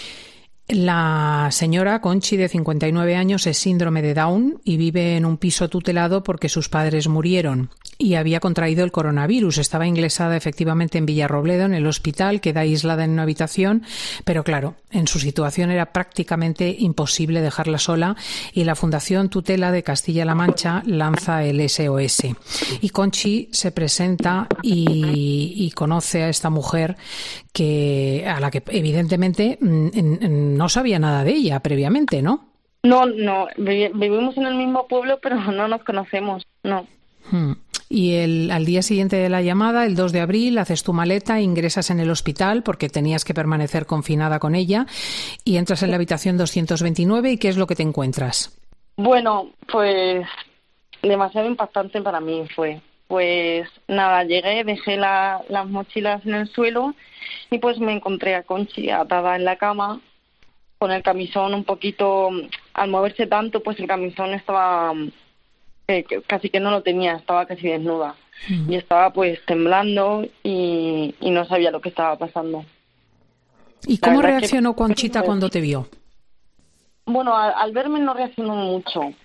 La señora Conchi, de cincuenta y nueve años, es síndrome de Down y vive en un piso tutelado porque sus padres murieron y había contraído el coronavirus. Estaba ingresada efectivamente en Villarrobledo, en el hospital, queda aislada en una habitación, pero claro, en su situación era prácticamente imposible dejarla sola y la Fundación Tutela de Castilla-La Mancha lanza el S O S. Y Conchi se presenta y, y conoce a esta mujer que a la que evidentemente no sabía nada de ella previamente, ¿no?
No, no, vivimos en el mismo pueblo, pero no nos conocemos, no.
Hmm. Y el, al día siguiente de la llamada, el dos de abril, haces tu maleta, ingresas en el hospital porque tenías que permanecer confinada con ella y entras en la habitación doscientos veintinueve. ¿Y qué es lo que te encuentras?
Bueno, pues demasiado impactante para mí fue. Pues nada, llegué, dejé la, las mochilas en el suelo y pues me encontré a Conchi atada en la cama con el camisón un poquito, al moverse tanto, pues el camisón estaba... Eh, casi que no lo tenía, estaba casi desnuda mm. y estaba pues temblando y, y no sabía lo que estaba pasando.
¿Y cómo reaccionó que... Conchita cuando te vio?
Bueno, al, al verme no reaccionó mucho,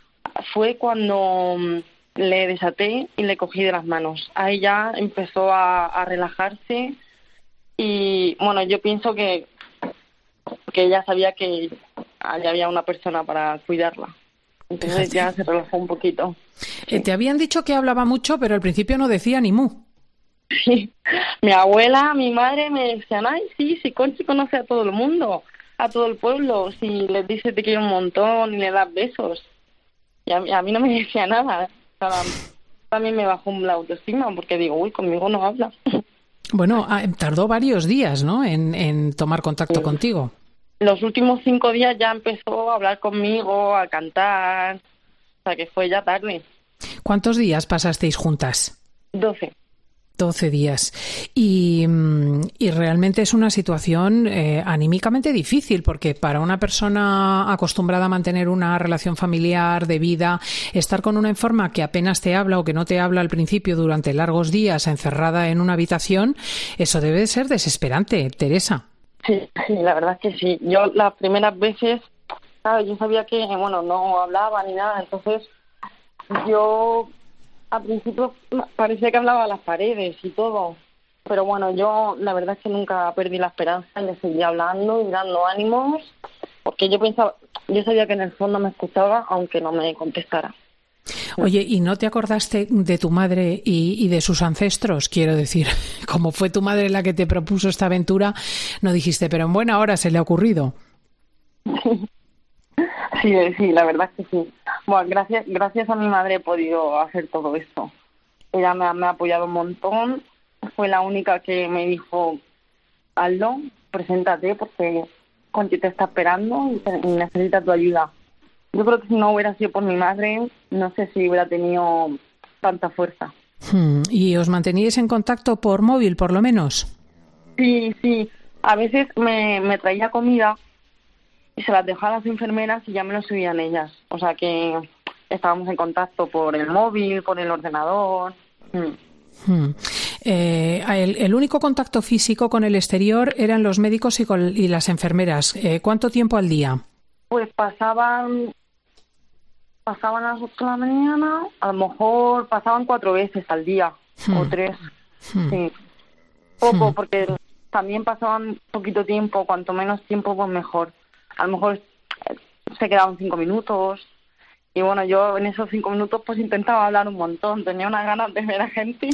fue cuando le desaté y le cogí de las manos. Ahí ya empezó a, a relajarse y, bueno, yo pienso que, que ella sabía que allá había una persona para cuidarla. Entonces ya se relajó un poquito.
Eh, te habían dicho que hablaba mucho, pero al principio no decía ni mu.
Sí, mi abuela, mi madre me decían, ay, sí, sí, Conchi conoce a todo el mundo, a todo el pueblo, si les dice te quiero un montón y le das besos. Y a mí, a mí no me decía nada. O sea, también me bajó la autoestima porque digo, uy, conmigo no habla.
Bueno, tardó varios días, ¿no?, en, en tomar contacto sí. contigo.
Los últimos cinco días ya empezó a hablar conmigo, a cantar, o sea que fue ya tarde.
¿Cuántos días pasasteis juntas?
Doce.
Doce días. Y, y realmente es una situación eh, anímicamente difícil, porque para una persona acostumbrada a mantener una relación familiar de vida, estar con una enferma que apenas te habla o que no te habla al principio durante largos días encerrada en una habitación, eso debe de ser desesperante, Teresa.
Sí, sí, la verdad es que sí. Yo las primeras veces, ¿sabes? Yo sabía que, bueno, no hablaba ni nada, entonces yo al principio parecía que hablaba a las paredes y todo, pero bueno, yo la verdad es que nunca perdí la esperanza, le seguía hablando y dando ánimos, porque yo pensaba, yo sabía que en el fondo me escuchaba, aunque no me contestara.
Oye, ¿y no te acordaste de tu madre y, y de sus ancestros? Quiero decir, como fue tu madre la que te propuso esta aventura, no dijiste, pero en buena hora se le ha ocurrido.
Sí, sí, la verdad es que sí. Bueno, gracias, gracias a mi madre he podido hacer todo esto. Ella me ha, me ha apoyado un montón. Fue la única que me dijo, Aldo, preséntate porque Conchi te está esperando y, te, y necesita tu ayuda. Yo creo que si no hubiera sido por mi madre, no sé si hubiera tenido tanta fuerza.
Hmm. ¿Y os manteníais en contacto por móvil, por lo menos?
Sí, sí. A veces me, me traía comida y se las dejaba a las enfermeras y ya me lo subían ellas. O sea que estábamos en contacto por el móvil, por el ordenador. Hmm.
Hmm. Eh, el, el único contacto físico con el exterior eran los médicos y, con, y las enfermeras. Eh, ¿Cuánto tiempo al día?
Pues pasaban pasaban a las ocho de la mañana, a lo mejor pasaban cuatro veces al día hmm. o tres. Hmm. Sí. Poco, hmm. porque también pasaban poquito tiempo, cuanto menos tiempo pues mejor. A lo mejor se quedaban cinco minutos y bueno, yo en esos cinco minutos pues intentaba hablar un montón, tenía unas ganas de ver a gente.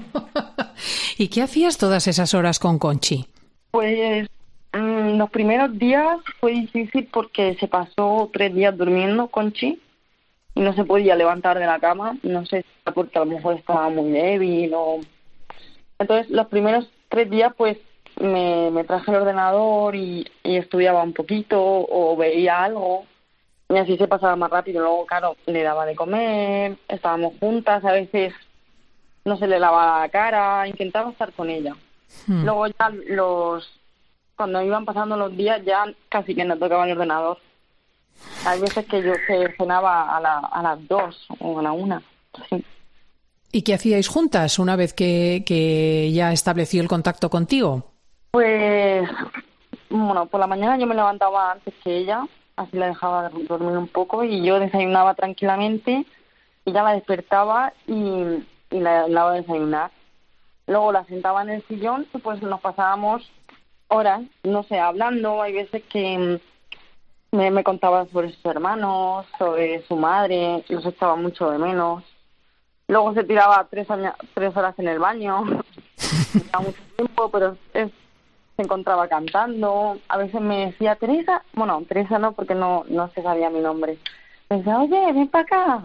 ¿Y qué hacías todas esas horas con Conchi?
Pues mmm, los primeros días fue difícil porque se pasó tres días durmiendo Conchi y no se podía levantar de la cama, no sé si porque a lo mejor estaba muy débil o... Entonces los primeros tres días pues Me, me traje el ordenador y, y estudiaba un poquito o veía algo y así se pasaba más rápido. Luego, claro, le daba de comer, estábamos juntas, a veces no se le lavaba la cara, intentaba estar con ella. Hmm. Luego ya los cuando iban pasando los días ya casi que no tocaba el ordenador. Hay veces que yo que cenaba a, la, a las dos o a la una, sí.
¿Y qué hacíais juntas una vez que, que ya estableció el contacto contigo?
Pues, bueno, por la mañana yo me levantaba antes que ella, así la dejaba dormir un poco y yo desayunaba tranquilamente y ya la despertaba y, y la, la daba a desayunar. Luego la sentaba en el sillón y pues nos pasábamos horas, no sé, hablando. Hay veces que me, me contaba sobre sus hermanos, sobre su madre, los echaba mucho de menos. Luego se tiraba tres, años, tres horas en el baño, no mucho tiempo, pero es... se encontraba cantando, a veces me decía Teresa, bueno, Teresa no, porque no no se sabía mi nombre. Me decía, oye, ven para acá,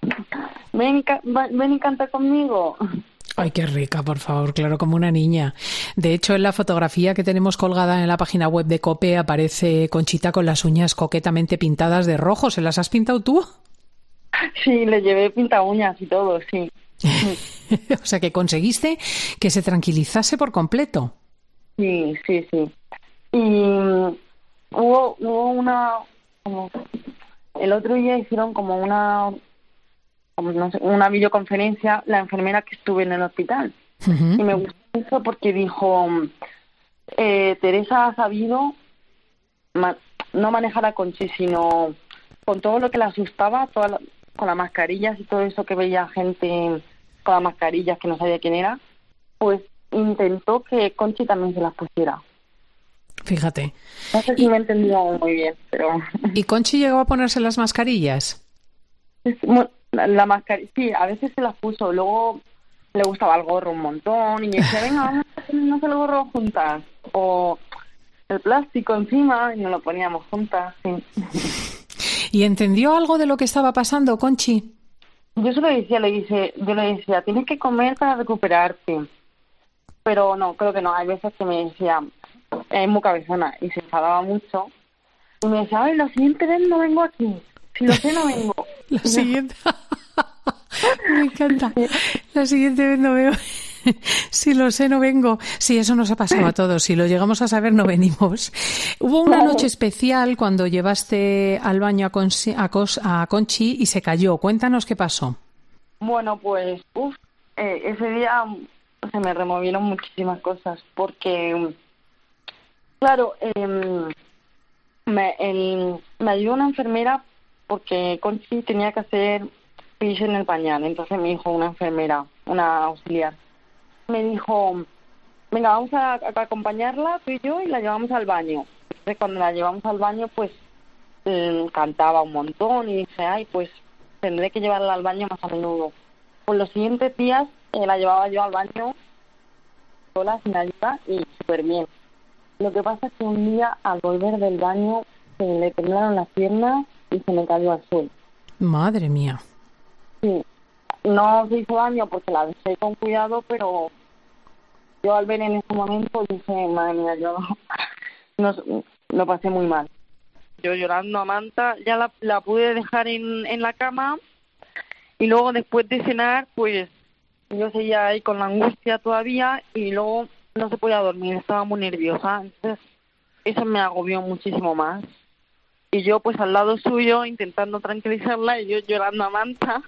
ven, ven y canta conmigo.
Ay, qué rica, por favor, claro, como una niña. De hecho, en la fotografía que tenemos colgada en la página web de COPE aparece Conchita con las uñas coquetamente pintadas de rojo. ¿Se las has pintado tú?
Sí, le llevé pinta uñas y todo, sí.
O sea, que conseguiste que se tranquilizase por completo.
Sí, sí, sí. Y hubo, hubo una... Como, el otro día hicieron como una... Como no sé, una videoconferencia la enfermera que estuve en el hospital. Uh-huh. Y me gustó eso porque dijo... Eh, Teresa ha sabido ma- no manejar a Conchi, sino con todo lo que le asustaba, toda la, con las mascarillas y todo eso, que veía gente con las mascarillas que no sabía quién era, pues intentó que Conchi también se las pusiera.
Fíjate.
No sé si y, me he entendido muy bien, pero...
¿Y Conchi llegó a ponerse las mascarillas?
La, la mascarilla, sí, a veces se las puso, luego le gustaba el gorro un montón y me decía, venga, vamos a ponernos el gorro juntas, o el plástico encima y nos lo poníamos juntas, sí.
¿Y entendió algo de lo que estaba pasando, Conchi?
Yo se lo decía, le dice, yo le decía, tienes que comer para recuperarte, pero no, creo que no, hay veces que me decía, es muy cabezona y se enfadaba mucho y me decía, ay, la siguiente vez no vengo aquí, si lo sé no vengo.
La siguiente... Me encanta. La siguiente vez no veo. Si lo sé, no vengo. Sí, eso nos ha pasado a todos. Si lo llegamos a saber, no venimos. Hubo una noche especial cuando llevaste al baño a Conchi, a, Cos, a Conchi y se cayó. Cuéntanos qué pasó.
Bueno, pues uf, eh, ese día se me removieron muchísimas cosas porque, claro, eh, me, el, me ayudó una enfermera porque Conchi tenía que hacer pis en el pañal. Entonces me dijo una enfermera, una auxiliar, me dijo, venga, vamos a, a acompañarla tú y yo y la llevamos al baño. Entonces cuando la llevamos al baño, pues eh, cantaba un montón y dije, ay, pues tendré que llevarla al baño más a menudo. Pues los siguientes días eh, la llevaba yo al baño sola, sin ayuda y súper bien. Lo que pasa es que un día al volver del baño se le temblaron las piernas y se me cayó al suelo.
Madre mía.
Sí, no se hizo daño porque la dejé con cuidado, pero yo al ver en ese momento dije, madre mía, yo no, lo pasé muy mal. Yo llorando a Manta, ya la, la pude dejar en, en la cama y luego después de cenar, pues yo seguía ahí con la angustia todavía y luego no se podía dormir, estaba muy nerviosa, entonces eso me agobió muchísimo más. Y yo pues al lado suyo intentando tranquilizarla y yo llorando a Manta.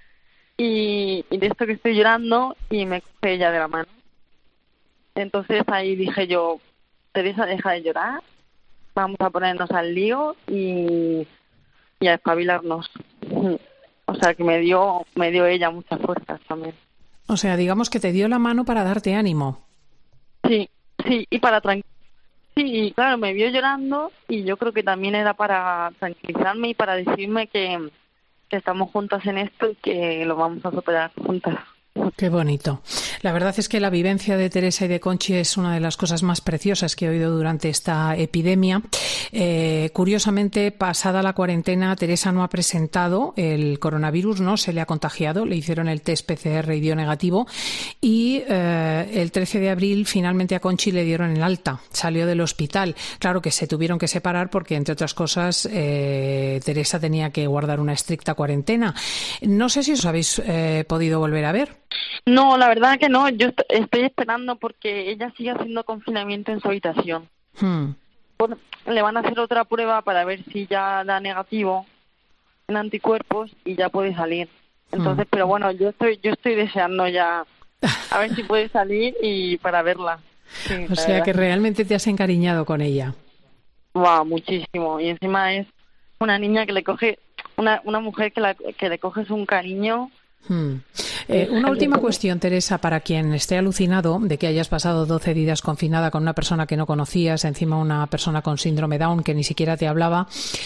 Y, y de esto que estoy llorando y me coge ella de la mano. Entonces ahí dije yo, Teresa, deja de llorar, vamos a ponernos al lío y, y a espabilarnos. O sea que me dio me dio ella muchas fuerzas también.
O sea, digamos que te dio la mano para darte ánimo.
Sí, sí, y para tranquilizarme. Sí, claro, me vio llorando y yo creo que también era para tranquilizarme y para decirme que... que estamos juntas en esto y que lo vamos a superar juntas.
Qué bonito. La verdad es que la vivencia de Teresa y de Conchi es una de las cosas más preciosas que he oído durante esta epidemia. Eh, curiosamente, pasada la cuarentena, Teresa no ha presentado el coronavirus, no se le ha contagiado, le hicieron el test P C R y dio negativo y eh, el trece de abril finalmente a Conchi le dieron el alta, salió del hospital. Claro que se tuvieron que separar porque, entre otras cosas, eh, Teresa tenía que guardar una estricta cuarentena. No sé si os habéis eh, podido volver a ver.
No, la verdad que no. Yo est- estoy esperando porque ella sigue haciendo confinamiento en su habitación.
Hmm.
Bueno, le van a hacer otra prueba para ver si ya da negativo en anticuerpos y ya puede salir. Entonces, hmm. pero bueno, yo estoy yo estoy deseando ya a ver si puede salir y para verla. Sí,
o sea que realmente te has encariñado con ella.
Wow, muchísimo. Y encima es una niña que le coge, una una mujer que, la, que le coges un cariño.
Hmm. Eh, una última cuestión, Teresa, para quien esté alucinado de que hayas pasado doce días confinada con una persona que no conocías, encima una persona con síndrome Down que ni siquiera te hablaba,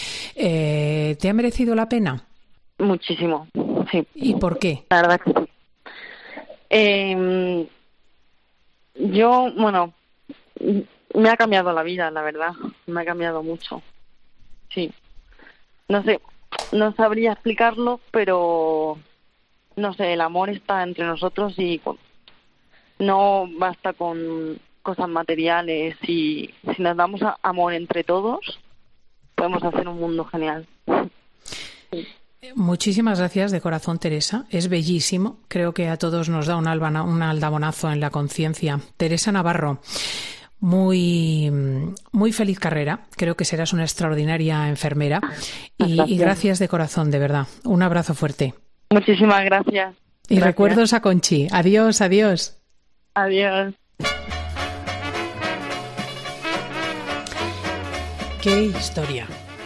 eh, ¿te ha merecido la pena?
Muchísimo, sí.
¿Y por qué?
La verdad que sí. Eh, yo, bueno, me ha cambiado la vida, la verdad, me ha cambiado mucho. Sí. No sé, no sabría explicarlo, pero... no sé, el amor está entre nosotros y no basta con cosas materiales y si nos damos amor entre todos podemos hacer un mundo genial. Sí.
Muchísimas gracias de corazón, Teresa. Es bellísimo. Creo que a todos nos da un, albana, un aldabonazo en la conciencia. Teresa Navarro, muy, muy feliz carrera. Creo que serás una extraordinaria enfermera y gracias. y gracias de corazón, de verdad. Un abrazo fuerte.
Muchísimas gracias.
Y
gracias.
Recuerdos a Conchi. Adiós, adiós.
Adiós.
Qué historia.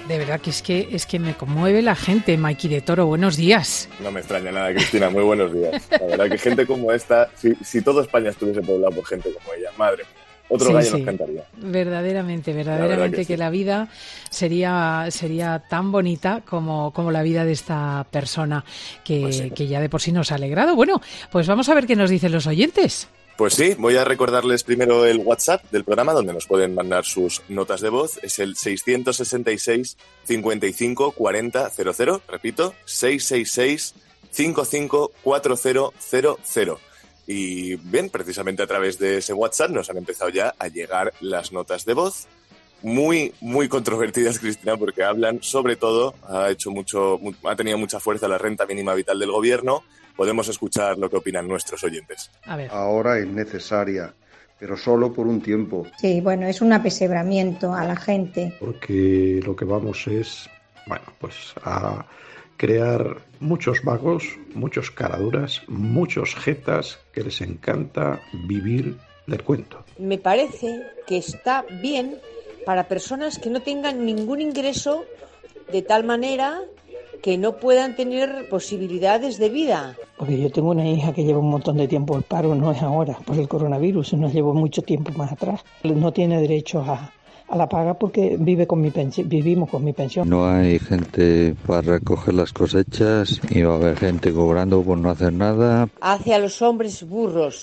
de verdad que es que es que me conmueve la gente. Mikey de Toro, buenos días.
No me extraña nada, Cristina, muy buenos días. La verdad que gente como esta, si, si todo España estuviese poblado por gente como ella, madre mía. Otro
sí,
gallo
sí.
nos cantaría.
Verdaderamente, verdaderamente la que, que sí. la vida sería sería tan bonita como, como la vida de esta persona que, pues sí. que ya de por sí nos ha alegrado. Bueno, pues vamos a ver qué nos dicen los oyentes.
Pues sí, voy a recordarles primero el WhatsApp del programa donde nos pueden mandar sus notas de voz. Es el seiscientos sesenta y seis, cincuenta y cinco, cuarenta, cero cero. Repito, seiscientos sesenta y seis, cincuenta y cinco, cuarenta, cero cero. Y bien, precisamente a través de ese WhatsApp nos han empezado ya a llegar las notas de voz. Muy, muy controvertidas, Cristina, porque hablan sobre todo, ha hecho mucho, ha tenido mucha fuerza la renta mínima vital del gobierno. Podemos escuchar lo que opinan nuestros oyentes.
A ver.
Ahora es necesaria, pero solo por un tiempo.
Sí, bueno, es un apesebramiento a la gente.
Porque lo que vamos es, bueno, pues a crear muchos vagos, muchos caraduras, muchos jetas que les encanta vivir del cuento.
Me parece que está bien para personas que no tengan ningún ingreso de tal manera que no puedan tener posibilidades de vida.
Porque yo tengo una hija que lleva un montón de tiempo al paro, no es ahora, por el coronavirus, no llevo mucho tiempo más atrás. No tiene derecho a, a la paga porque vive con mi pensión, vivimos con mi pensión.
No hay gente para recoger las cosechas y va a haber gente cobrando por no hacer nada.
Hace a los hombres burros.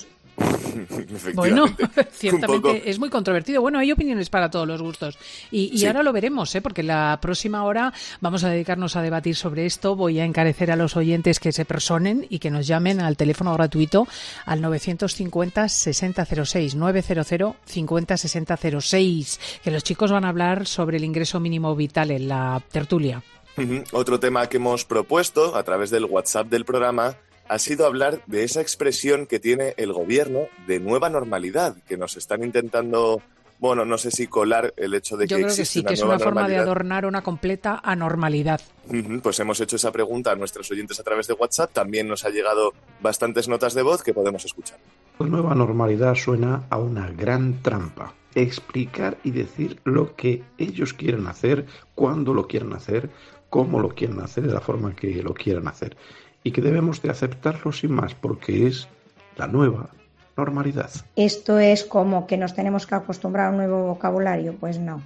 Bueno, ciertamente es muy controvertido. Bueno, hay opiniones para todos los gustos. Y, y sí. ahora lo veremos, ¿eh? Porque la próxima hora vamos a dedicarnos a debatir sobre esto. Voy a encarecer a los oyentes que se personen y que nos llamen al teléfono gratuito al novecientos cincuenta, sesenta cero seis, novecientos cincuenta, sesenta cero seis. Que los chicos van a hablar sobre el ingreso mínimo vital en la tertulia.
Uh-huh. Otro tema que hemos propuesto a través del WhatsApp del programa ha sido hablar de esa expresión que tiene el gobierno de nueva normalidad, que nos están intentando, bueno, no sé si colar el hecho de que
Yo creo que
existe
sí, que es
una
una forma
normalidad.
de adornar una completa anormalidad.
Uh-huh, pues hemos hecho esa pregunta a nuestros oyentes a través de WhatsApp. También nos ha llegado bastantes notas de voz que podemos escuchar.
La nueva normalidad suena a una gran trampa. Explicar y decir lo que ellos quieren hacer, cuándo lo quieren hacer, cómo lo quieren hacer, de la forma que lo quieran hacer. Y que debemos de aceptarlo sin más, porque es la nueva normalidad.
¿Esto es como que nos tenemos que acostumbrar a un nuevo vocabulario? Pues no.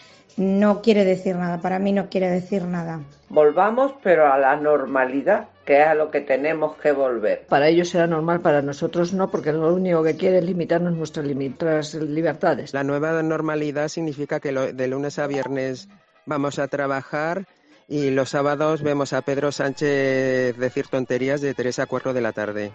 No quiere decir nada, para mí no quiere decir nada.
Volvamos, pero a la normalidad, que es a lo que tenemos que volver.
Para ellos será normal, para nosotros no, porque lo único que quiere es limitarnos nuestras, nuestras libertades.
La nueva normalidad significa que lo, de lunes a viernes vamos a trabajar y los sábados vemos a Pedro Sánchez decir tonterías de tres a cuatro de la tarde.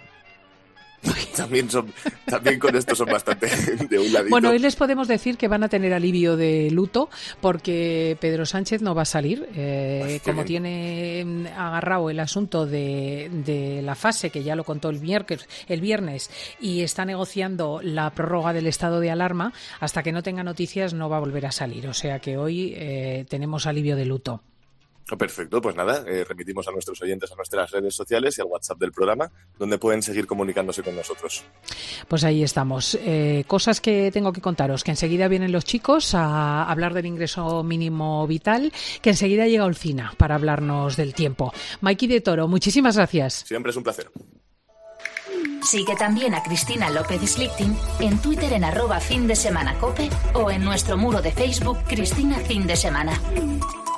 También son, también con esto son bastante de un ladito.
Bueno, hoy les podemos decir que van a tener alivio de luto porque Pedro Sánchez no va a salir. Eh, pues como bien. Tiene agarrado el asunto de, de la fase, que ya lo contó el viernes, el viernes, y está negociando la prórroga del estado de alarma, hasta que no tenga noticias no va a volver a salir. O sea que hoy eh, tenemos alivio de luto.
Perfecto, pues nada, eh, remitimos a nuestros oyentes a nuestras redes sociales y al WhatsApp del programa, donde pueden seguir comunicándose con nosotros.
Pues ahí estamos. Eh, cosas que tengo que contaros, que enseguida vienen los chicos a hablar del ingreso mínimo vital, que enseguida llega Olcina para hablarnos del tiempo. Mikey de Toro, muchísimas gracias.
Siempre es un placer.
Sigue también a Cristina López Slichting en Twitter en arroba fin de semana cope o en nuestro muro de Facebook Cristina Fin de Semana.